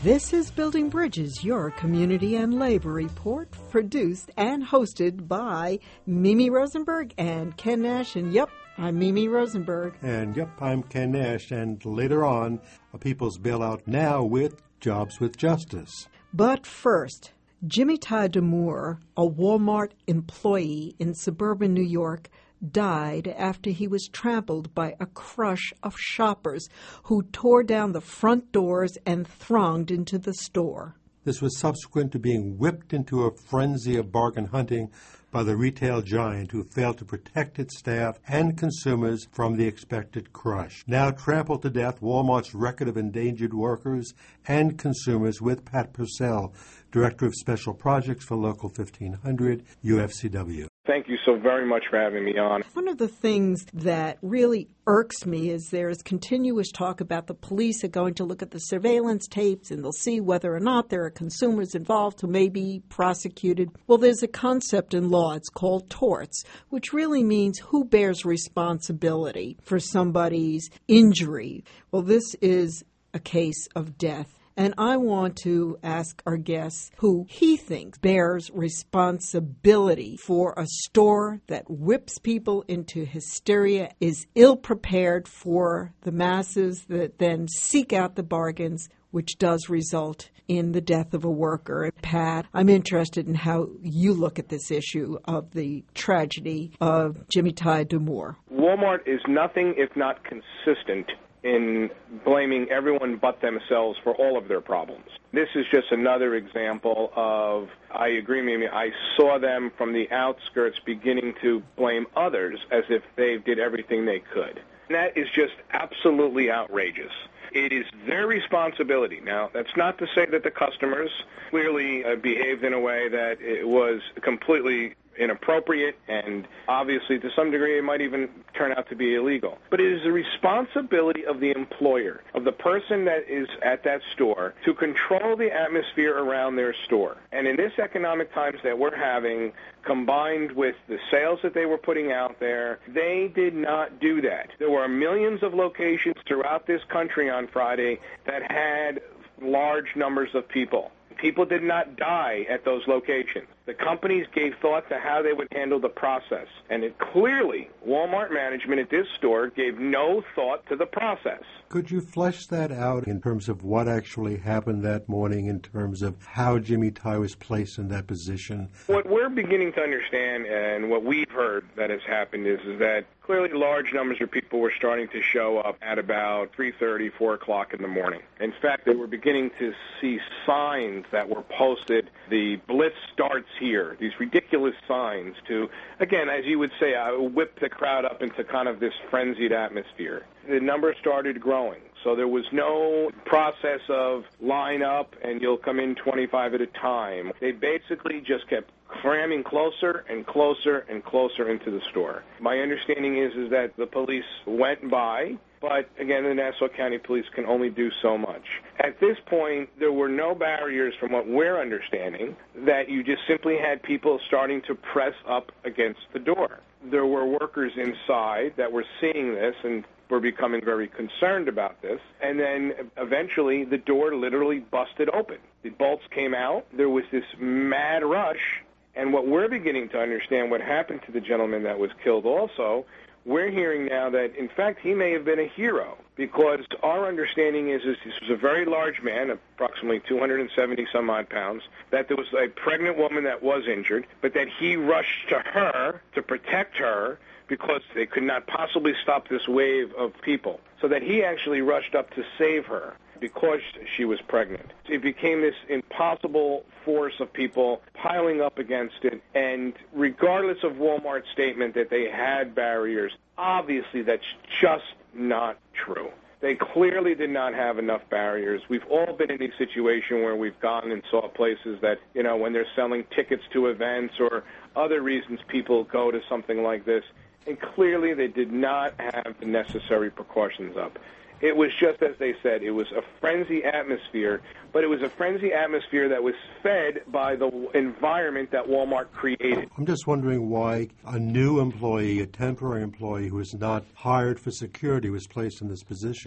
This is Building Bridges, your community and labor report, produced and hosted by Mimi Rosenberg and Ken Nash. And yep, I'm Mimi Rosenberg. And yep, I'm Ken Nash. And later on, a People's Bailout Now with Jobs with Justice. But first, Jimmy Ty Damour, a Walmart employee in suburban New York, died after he was trampled by a crush of shoppers who tore down the front doors and thronged into the store. This was subsequent to being whipped into a frenzy of bargain hunting by the retail giant who failed to protect its staff and consumers from the expected crush. Now trampled to death, Walmart's record of endangered workers and consumers with Pat Purcell, Director of Special Projects for Local 1500, UFCW. Thank you so very much for having me on. One of the things that really irks me is there is continuous talk about the police are going to look at the surveillance tapes and they'll see whether or not there are consumers involved who may be prosecuted. Well, there's a concept in law, it's called torts, which really means who bears responsibility for somebody's injury. Well, this is a case of death. And I want to ask our guest who he thinks bears responsibility for a store that whips people into hysteria, is ill-prepared for the masses that then seek out the bargains, which does result in the death of a worker. Pat, I'm interested in how you look at this issue of the tragedy of Jimmy Ty Damour. Walmart is nothing if not consistent in blaming everyone but themselves for all of their problems. This is just another example of, I agree, Mimi, I saw them from the outskirts beginning to blame others as if they did everything they could. And that is just absolutely outrageous. It is their responsibility. Now, that's not to say that the customers clearly behaved in a way that it was completely inappropriate, and obviously to some degree it might even turn out to be illegal. But it is the responsibility of the employer, of the person that is at that store, to control the atmosphere around their store. And in this economic times that we're having, combined with the sales that they were putting out there, they did not do that. There were millions of locations throughout this country on Friday that had large numbers of people. People did not die at those locations. The companies gave thought to how they would handle the process. And it clearly, Walmart management at this store gave no thought to the process. Could you flesh that out in terms of what actually happened that morning, in terms of how Jimmy Ty was placed in that position? What we're beginning to understand and what we've heard that has happened is that clearly large numbers of people were starting to show up at about 3:30, 4 o'clock in the morning. In fact, they were beginning to see signs that were posted, the blitz starts here, these ridiculous signs to, again, as you would say, whip the crowd up into kind of this frenzied atmosphere. The numbers started growing. So there was no process of line up and you'll come in 25 at a time. They basically just kept cramming closer and closer and closer into the store. My understanding is that the police went by, but again, the Nassau County Police can only do so much. At this point, there were no barriers from what we're understanding, that you just simply had people starting to press up against the door. There were workers inside that were seeing this and were becoming very concerned about this, and then eventually the door literally busted open. The bolts came out. There was this mad rush, and what we're beginning to understand what happened to the gentleman that was killed also, we're hearing now that, in fact, he may have been a hero, because our understanding is this was a very large man, approximately 270-some-odd pounds, that there was a pregnant woman that was injured, but that he rushed to her to protect her because they could not possibly stop this wave of people, so that he actually rushed up to save her because she was pregnant. It became this impossible force of people piling up against it, and regardless of Walmart's statement that they had barriers, obviously that's just not true. They clearly did not have enough barriers. We've all been in a situation where we've gone and saw places that, you know, when they're selling tickets to events or other reasons people go to something like this, and clearly they did not have the necessary precautions up. It was just as they said, it was a frenzy atmosphere, but it was a frenzy atmosphere that was fed by the environment that Walmart created. I'm just wondering why a new employee, a temporary employee who was not hired for security, was placed in this position.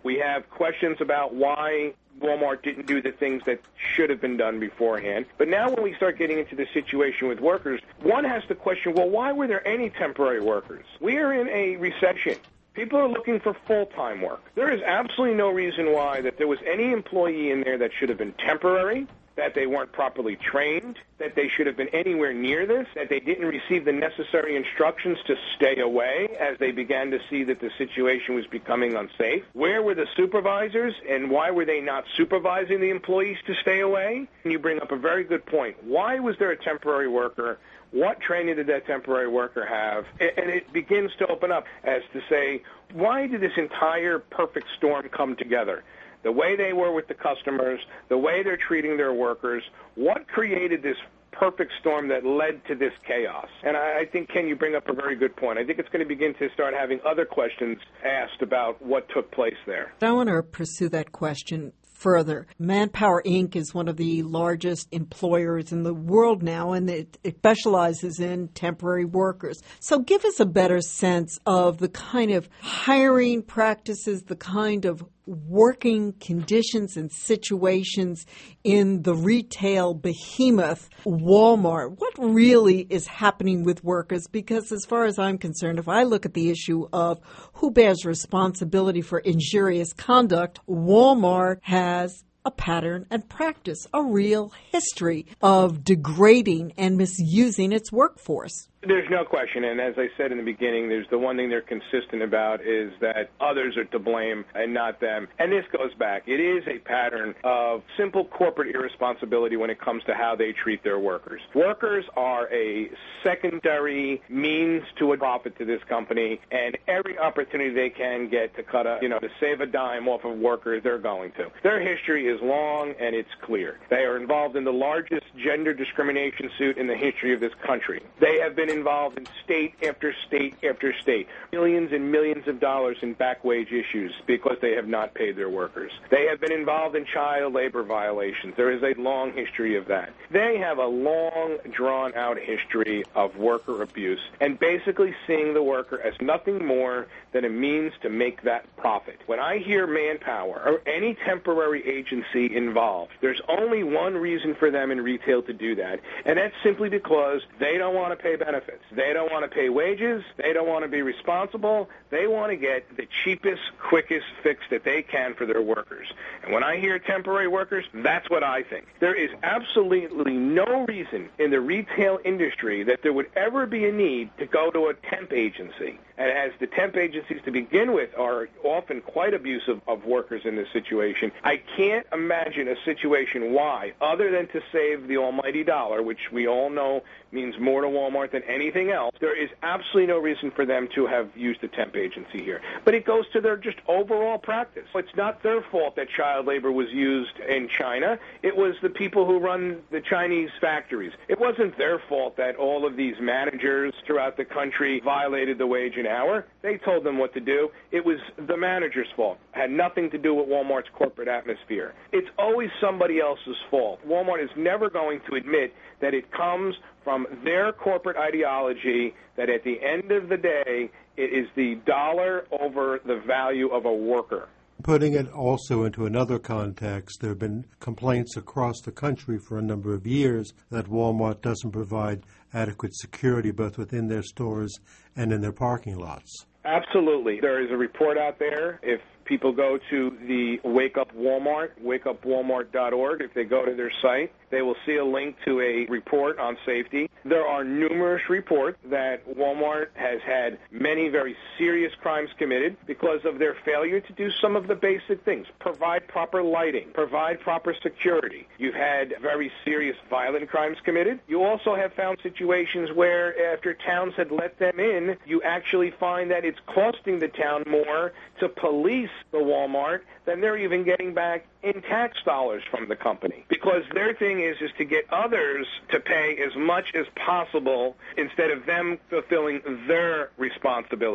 We have questions about why Walmart didn't do the things that should have been done beforehand. But now when we start getting into the situation with workers, one has to question, well, why were there any temporary workers? We are in a recession. People are looking for full-time work. There is absolutely no reason why that there was any employee in there that should have been temporary, that they weren't properly trained, that they should have been anywhere near this, that they didn't receive the necessary instructions to stay away as they began to see that the situation was becoming unsafe. Where were the supervisors, and why were they not supervising the employees to stay away? And you bring up a very good point. Why was there a temporary worker? What training did that temporary worker have? And it begins to open up as to say, why did this entire perfect storm come together? The way they were with the customers, the way they're treating their workers, what created this perfect storm that led to this chaos? And I think, Ken, you bring up a very good point. I think it's going to begin to start having other questions asked about what took place there. I want to pursue that question further. Manpower, Inc. is one of the largest employers in the world now, and it specializes in temporary workers. So give us a better sense of the kind of hiring practices, the kind of working conditions and situations in the retail behemoth Walmart. What really is happening with workers? Because as far as I'm concerned, if I look at the issue of who bears responsibility for injurious conduct, Walmart has a pattern and practice, a real history of degrading and misusing its workforce. There's no question, and as I said in the beginning, there's the one thing they're consistent about is that others are to blame and not them. And this goes back. It is a pattern of simple corporate irresponsibility when it comes to how they treat their workers. Workers are a secondary means to a profit to this company, and every opportunity they can get to to save a dime off of workers, they're going to. Their history is long and it's clear. They are involved in the largest gender discrimination suit in the history of this country. They have been involved in state after state after state, millions and millions of dollars in back wage issues because they have not paid their workers. They have been involved in child labor violations. There is a long history of that. They have a long, drawn-out history of worker abuse and basically seeing the worker as nothing more than a means to make that profit. When I hear Manpower or any temporary agency involved, there's only one reason for them in retail to do that, and that's simply because they don't want to pay benefits. They don't want to pay wages. They don't want to be responsible. They want to get the cheapest, quickest fix that they can for their workers. And when I hear temporary workers, that's what I think. There is absolutely no reason in the retail industry that there would ever be a need to go to a temp agency. And as the temp agencies to begin with are often quite abusive of workers in this situation, I can't imagine a situation why, other than to save the almighty dollar, which we all know means more to Walmart than anything else, there is absolutely no reason for them to have used a temp agency here. But it goes to their just overall practice. It's not their fault that child labor was used in China. It was the people who run the Chinese factories. It wasn't their fault that all of these managers throughout the country violated the wage and hour. They told them what to do. It was the manager's fault. It had nothing to do with Walmart's corporate atmosphere. It's always somebody else's fault. Walmart is never going to admit that it comes from their corporate ideology, that at the end of the day, it is the dollar over the value of a worker. Putting it also into another context, there have been complaints across the country for a number of years that Walmart doesn't provide adequate security both within their stores and in their parking lots. Absolutely. There is a report out there. If people go to the Wake Up Walmart, wakeupwalmart.org, if they go to their site, they will see a link to a report on safety. There are numerous reports that Walmart has had many very serious crimes committed because of their failure to do some of the basic things. Provide proper lighting, provide proper security. You've had very serious violent crimes committed. You also have found situations where after towns had let them in, you actually find that it's costing the town more to police the Walmart than they're even getting back in tax dollars from the company. Because their thing is to get others to pay as much as possible instead of them fulfilling their responsibility.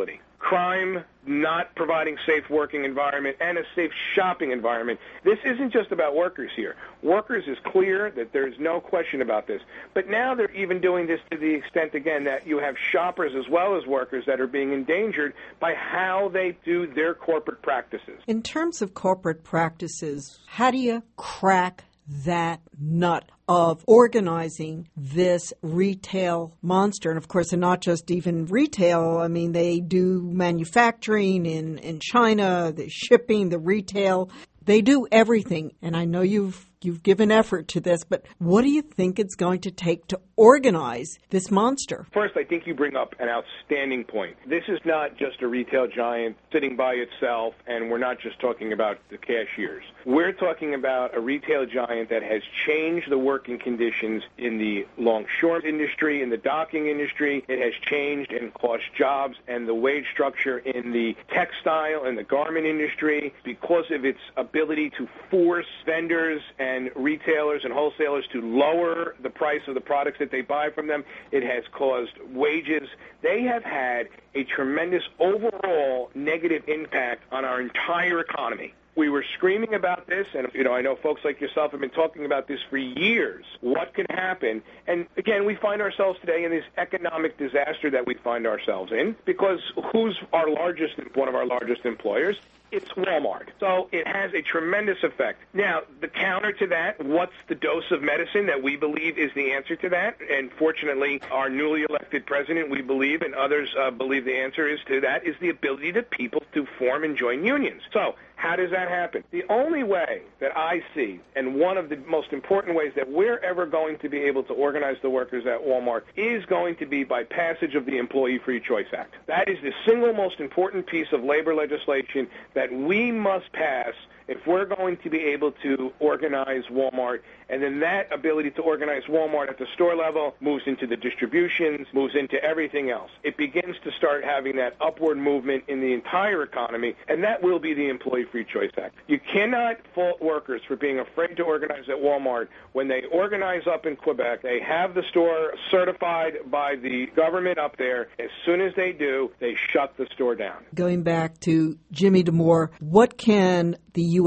crime, not providing safe working environment, and a safe shopping environment. This isn't just about workers here. Workers is clear that there's no question about this. But now they're even doing this to the extent, again, that you have shoppers as well as workers that are being endangered by how they do their corporate practices. In terms of corporate practices, how do you crack that nut of organizing this retail monster? And of course, they're not just even retail. I mean, they do manufacturing in China, the shipping, the retail. They do everything. And I know you've given effort to this, but what do you think it's going to take to organize this monster? First, I think you bring up an outstanding point. This is not just a retail giant sitting by itself, and we're not just talking about the cashiers. We're talking about a retail giant that has changed the working conditions in the longshore industry, in the docking industry. It has changed and cost jobs and the wage structure in the textile and the garment industry because of its ability to force vendors and retailers and wholesalers to lower the price of the products that they buy from them. It has caused wages. They have had a tremendous overall negative impact on our entire economy. We were screaming about this, and I know folks like yourself have been talking about this for years. What can happen? And again, we find ourselves today in this economic disaster that we find ourselves in because who's one of our largest employers? It's Walmart. So it has a tremendous effect. Now, the counter to that, what's the dose of medicine that we believe is the answer to that? And fortunately, our newly elected president, we believe, and others believe the answer is to that, is the ability to people to form and join unions. So how does that happen? The only way that I see, and one of the most important ways that we're ever going to be able to organize the workers at Walmart is going to be by passage of the Employee Free Choice Act. That is the single most important piece of labor legislation that we must pass if we're going to be able to organize Walmart. And then that ability to organize Walmart at the store level moves into the distributions, moves into everything else. It begins to start having that upward movement in the entire economy, and that will be the Employee Free Choice Act. You cannot fault workers for being afraid to organize at Walmart. When they organize up in Quebec, they have the store certified by the government up there. As soon as they do, they shut the store down. Going back to Jimmy Damore, what can the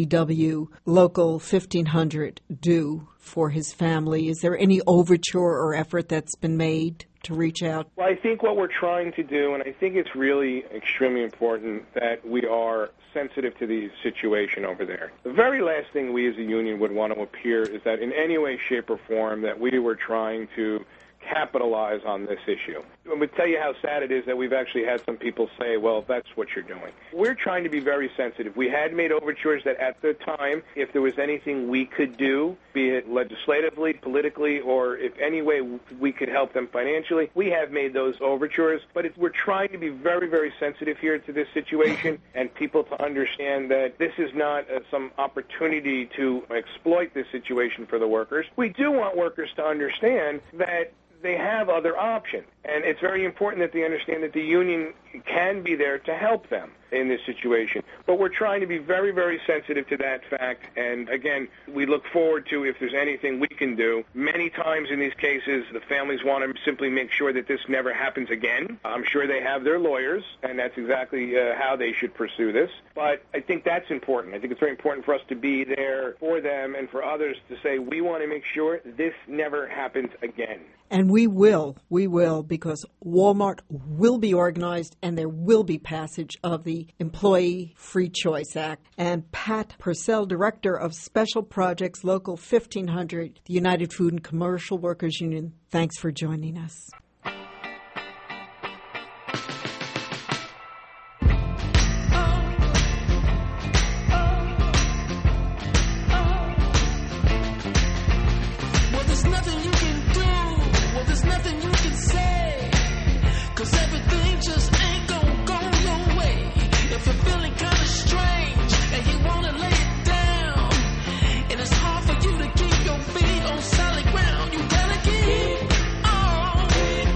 UFCW Local 1500 do for his family? Is there any overture or effort that's been made to reach out? Well, I think what we're trying to do, and I think it's really extremely important that we are sensitive to the situation over there. The very last thing we as a union would want to appear is that in any way, shape, or form that we were trying to capitalize on this issue. I would tell you how sad it is that we've actually had some people say, well, that's what you're doing. We're trying to be very sensitive. We had made overtures that at the time, if there was anything we could do, be it legislatively, politically, or if any way we could help them financially, we have made those overtures. But we're trying to be very, very sensitive here to this situation and people to understand that this is not some opportunity to exploit this situation for the workers. We do want workers to understand that they have other options. And it's very important that they understand that the union can be there to help them in this situation. But we're trying to be very, very sensitive to that fact. And again, we look forward to if there's anything we can do. Many times in these cases, the families want to simply make sure that this never happens again. I'm sure they have their lawyers, and that's exactly how they should pursue this. But I think that's important. I think it's very important for us to be there for them and for others to say, we want to make sure this never happens again. And we will, because Walmart will be organized and there will be passage of the Employee Free Choice Act. And Pat Purcell, Director of Special Projects, Local 1500, the United Food and Commercial Workers Union, thanks for joining us. You gotta keep on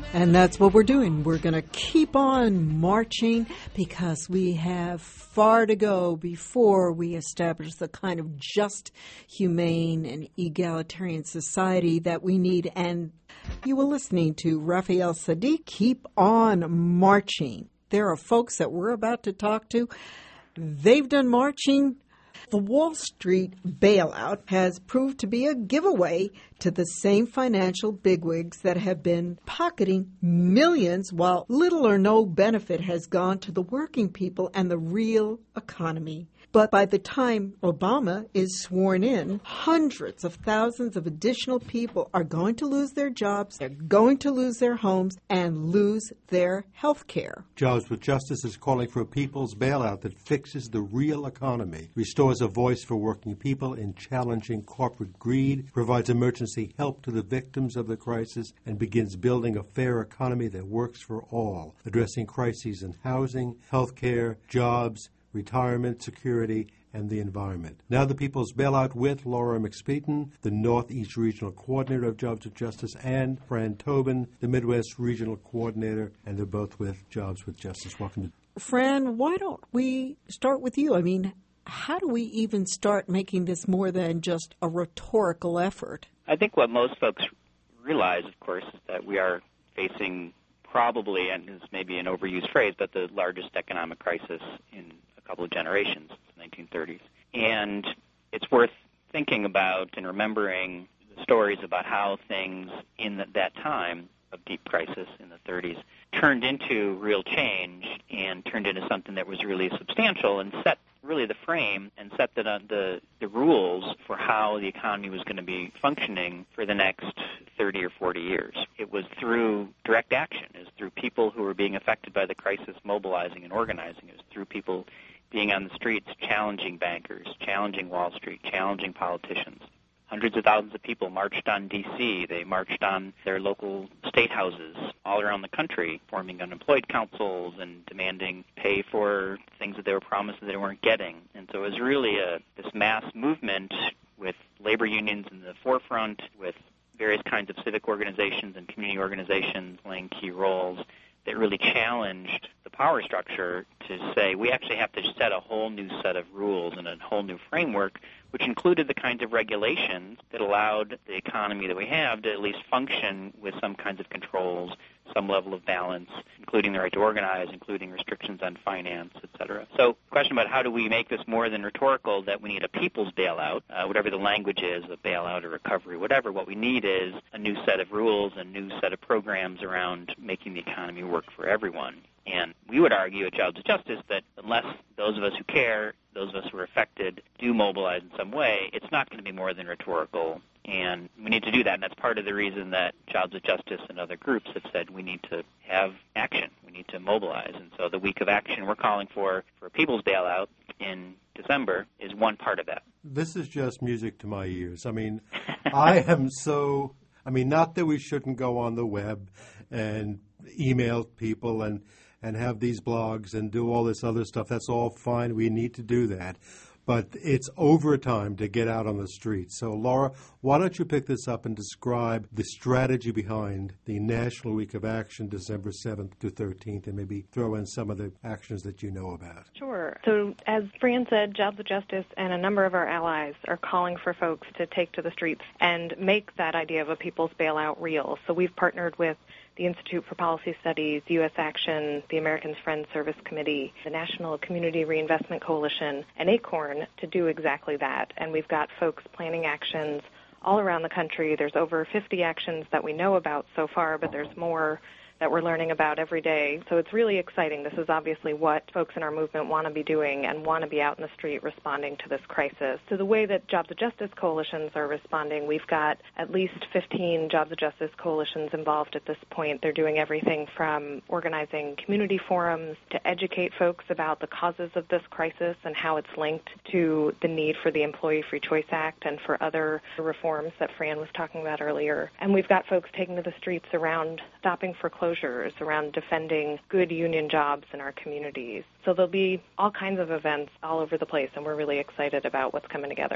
And that's what we're doing. We're going to keep on marching because we have far to go before we establish the kind of just, humane, and egalitarian society that we need. And you were listening to Raphael Saadiq, Keep On Marching. There are folks that we're about to talk to. They've done marching. The Wall Street bailout has proved to be a giveaway to the same financial bigwigs that have been pocketing millions while little or no benefit has gone to the working people and the real economy. But by the time Obama is sworn in, hundreds of thousands of additional people are going to lose their jobs, they're going to lose their homes, and lose their health care. Jobs with Justice is calling for a people's bailout that fixes the real economy, restores a voice for working people in challenging corporate greed, provides emergency help to the victims of the crisis, and begins building a fair economy that works for all, addressing crises in housing, health care, jobs, retirement, security, and the environment. Now the People's Bailout with Laura McSpeeton, the Northeast Regional Coordinator of Jobs with Justice, and Fran Tobin, the Midwest Regional Coordinator, and they're both with Jobs with Justice. Welcome. Fran, why don't we start with you? I mean, how do we even start making this more than just a rhetorical effort? I think what most folks realize, of course, is that we are facing probably, and this may be an overused phrase, but the largest economic crisis in a couple of generations, the 1930s. And it's worth thinking about and remembering the stories about how things in that time of deep crisis in the 30s turned into real change and turned into something that was really substantial and set really the frame and set the rules for how the economy was going to be functioning for the next 30 or 40 years. It was through direct action. It was through people who were being affected by the crisis mobilizing and organizing. It was through people being on the streets challenging bankers, challenging Wall Street, challenging politicians. Hundreds of thousands of people marched on D.C. They marched on their local state houses all around the country, forming unemployed councils and demanding pay for things that they were promised that they weren't getting. And so it was really this mass movement with labor unions in the forefront, with various kinds of civic organizations and community organizations playing key roles that really challenged the power structure to say we actually have to set a whole new set of rules and a whole new framework, which included the kinds of regulations that allowed the economy that we have to at least function with some kinds of controls, some level of balance, including the right to organize, including restrictions on finance, et cetera. So the question about how do we make this more than rhetorical, that we need a people's bailout, whatever the language is, a bailout or recovery, whatever, what we need is a new set of rules, a new set of programs around making the economy work for everyone. And we would argue at Jobs with Justice that unless those of us who care, those of us who are affected, do mobilize in some way, it's not going to be more than rhetorical. And we need to do that, and that's part of the reason that Jobs with Justice and other groups have said we need to have action. We need to mobilize. And so the week of action we're calling for a people's bailout in December is one part of that. This is just music to my ears. I mean, I am so, not that we shouldn't go on the web and email people and have these blogs and do all this other stuff. That's all fine. We need to do that. But it's overtime to get out on the street. So, Laura, why don't you pick this up and describe the strategy behind the National Week of Action, December 7th to 13th, and maybe throw in some of the actions that you know about. Sure. So, as Fran said, Jobs with Justice and a number of our allies are calling for folks to take to the streets and make that idea of a people's bailout real. So we've partnered with the Institute for Policy Studies, U.S. Action, the Americans Friends Service Committee, the National Community Reinvestment Coalition, and ACORN to do exactly that. And we've got folks planning actions all around the country. There's over 50 actions that we know about so far, but there's more that we're learning about every day. So it's really exciting. This is obviously what folks in our movement want to be doing and want to be out in the street responding to this crisis. So the way that Jobs with Justice coalitions are responding, we've got at least 15 Jobs with Justice coalitions involved at this point. They're doing everything from organizing community forums to educate folks about the causes of this crisis and how it's linked to the need for the Employee Free Choice Act and for other reforms that Fran was talking about earlier. And we've got folks taking to the streets around stopping foreclosures, around defending good union jobs in our communities. So there'll be all kinds of events all over the place, and we're really excited about what's coming together.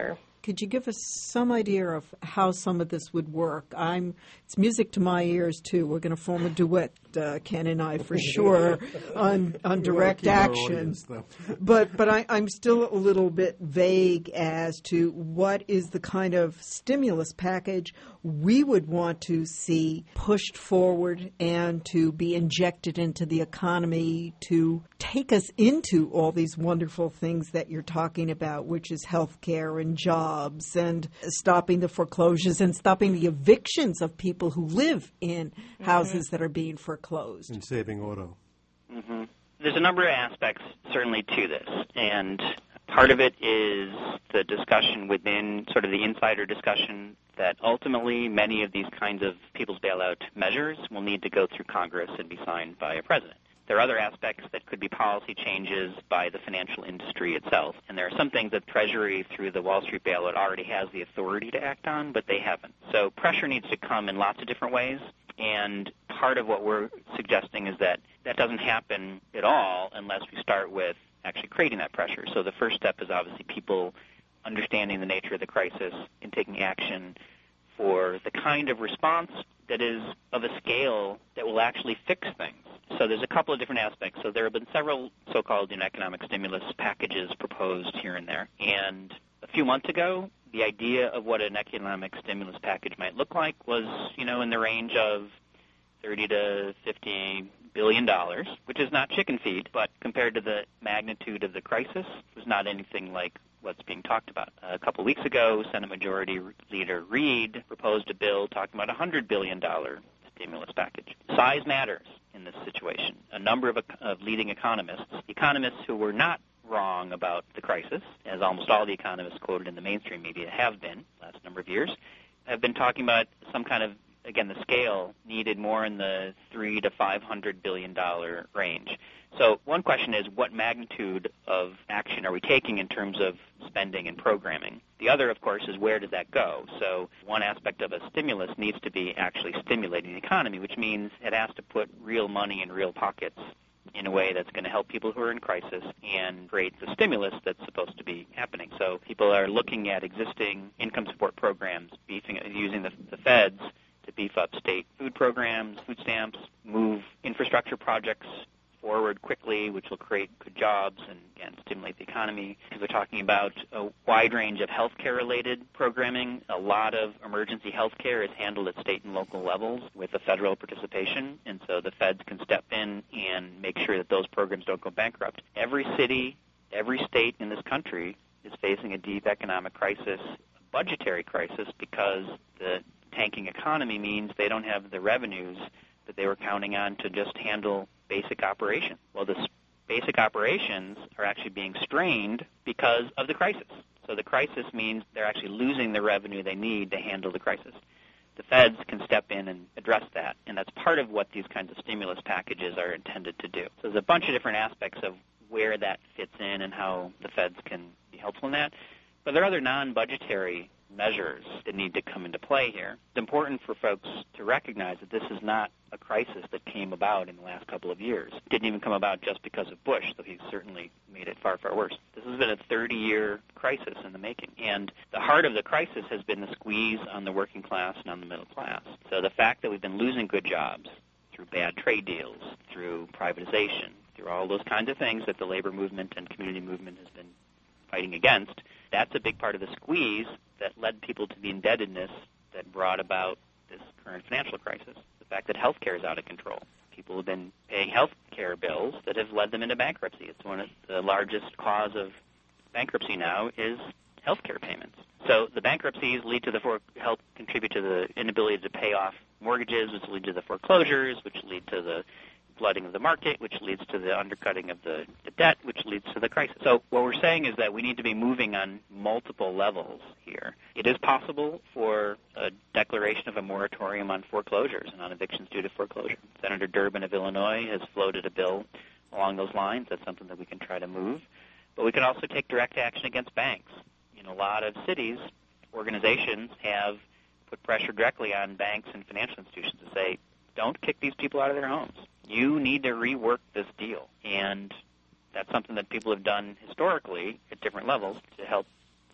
Could you give us some idea of how some of this would work? It's music to my ears, too. We're going to form a duet, Ken and I, for sure, on direct action. But I'm still a little bit vague as to what is the kind of stimulus package we would want to see pushed forward and to be injected into the economy to take us into all these wonderful things that you're talking about, which is health care and jobs and stopping the foreclosures and stopping the evictions of people who live in houses that are being foreclosed. And saving auto. Mm-hmm. There's a number of aspects, certainly, to this. And part of it is the discussion within sort of the insider discussion that ultimately many of these kinds of people's bailout measures will need to go through Congress and be signed by a president. There are other aspects that could be policy changes by the financial industry itself. And there are some things that Treasury, through the Wall Street bailout, already has the authority to act on, but they haven't. So pressure needs to come in lots of different ways. And part of what we're suggesting is that that doesn't happen at all unless we start with actually creating that pressure. So the first step is obviously people understanding the nature of the crisis and taking action for the kind of response that is of a scale that will actually fix things. So there's a couple of different aspects. So there have been several so-called economic stimulus packages proposed here and there. And a few months ago, the idea of what an economic stimulus package might look like was, in the range of $30 to $50 billion, which is not chicken feed, but compared to the magnitude of the crisis, was not anything like what's being talked about. A couple of weeks ago, Senate Majority Leader Reid proposed a bill talking about a $100 billion stimulus package. Size matters in this situation. A number of leading economists who were not wrong about the crisis, as almost all the economists quoted in the mainstream media have been last number of years, have been talking about some kind of, again, the scale needed more in the $300 to $500 billion range. So one question is, what magnitude of action are we taking in terms of spending and programming? The other, of course, is where does that go? So one aspect of a stimulus needs to be actually stimulating the economy, which means it has to put real money in real pockets in a way that's going to help people who are in crisis and create the stimulus that's supposed to be happening. So people are looking at existing income support programs, using the feds to beef up state food programs, food stamps, move infrastructure projects forward quickly, which will create good jobs and stimulate the economy. We're talking about a wide range of healthcare-related programming. A lot of emergency healthcare is handled at state and local levels with a federal participation, and so the feds can step in and make sure that those programs don't go bankrupt. Every city, every state in this country is facing a deep economic crisis, a budgetary crisis, because the tanking economy means they don't have the revenues that they were counting on to just handle basic operation. Well, the basic operations are actually being strained because of the crisis. So the crisis means they're actually losing the revenue they need to handle the crisis. The feds can step in and address that, and that's part of what these kinds of stimulus packages are intended to do. So there's a bunch of different aspects of where that fits in and how the feds can be helpful in that. But there are other non-budgetary measures that need to come into play here. It's important for folks to recognize that this is not a crisis that came about in the last couple of years. It didn't even come about just because of Bush, though he certainly made it far, far worse. This has been a 30-year crisis in the making, and the heart of the crisis has been the squeeze on the working class and on the middle class. So the fact that we've been losing good jobs through bad trade deals, through privatization, through all those kinds of things that the labor movement and community movement has been fighting against, that's a big part of the squeeze that led people to the indebtedness that brought about this current financial crisis. The fact that health care is out of control. People have been paying health care bills that have led them into bankruptcy. It's one of the largest cause of bankruptcy now is health care payments. So the bankruptcies help contribute to the inability to pay off mortgages, which lead to the foreclosures, which lead to the flooding of the market, which leads to the undercutting of the debt, which leads to the crisis. So what we're saying is that we need to be moving on multiple levels here. It is possible for a declaration of a moratorium on foreclosures and on evictions due to foreclosure. Senator Durbin of Illinois has floated a bill along those lines. That's something that we can try to move. But we can also take direct action against banks. In a lot of cities, organizations have put pressure directly on banks and financial institutions to say, don't kick these people out of their homes. You need to rework this deal. And that's something that people have done historically at different levels to help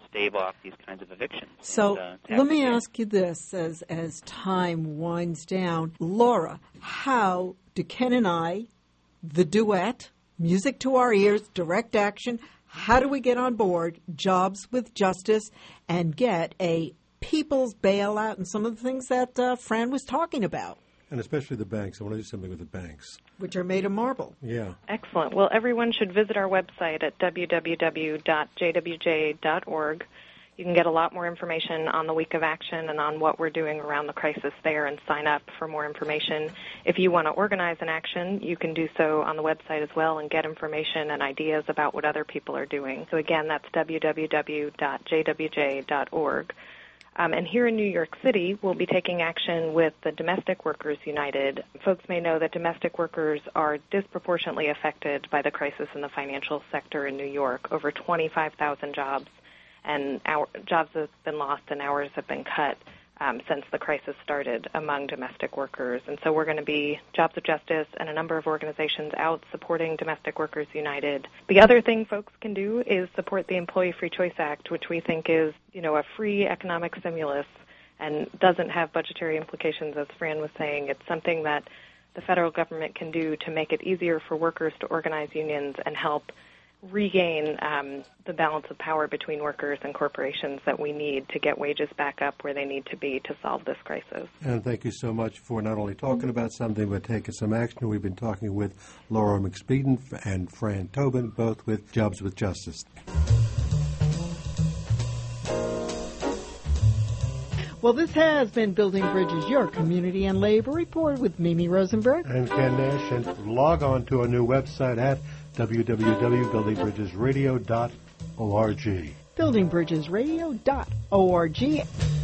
stave off these kinds of evictions. So let me again. ask you this as time winds down. Laura, how do Ken and I, the duet, music to our ears, direct action, how do we get on board Jobs with Justice and get a people's bailout and some of the things that Fran was talking about? And especially the banks. I want to do something with the banks. Which are made of marble. Yeah. Excellent. Well, everyone should visit our website at www.jwj.org. You can get a lot more information on the Week of Action and on what we're doing around the crisis there and sign up for more information. If you want to organize an action, you can do so on the website as well and get information and ideas about what other people are doing. So again, that's www.jwj.org. And here in New York City, we'll be taking action with the Domestic Workers United. Folks may know that domestic workers are disproportionately affected by the crisis in the financial sector in New York. Over 25,000 jobs and jobs have been lost and hours have been cut since the crisis started among domestic workers. And so we're going to be Jobs of Justice and a number of organizations out supporting Domestic Workers United. The other thing folks can do is support the Employee Free Choice Act, which we think is, a free economic stimulus and doesn't have budgetary implications, as Fran was saying. It's something that the federal government can do to make it easier for workers to organize unions and help regain the balance of power between workers and corporations that we need to get wages back up where they need to be to solve this crisis. And thank you so much for not only talking about something but taking some action. We've been talking with Laura McSpeeden and Fran Tobin, both with Jobs with Justice. Well, this has been Building Bridges, your community and labor report with Mimi Rosenberg. And Ken Nash. And log on to our new website at www.buildingbridgesradio.org. buildingbridgesradio.org.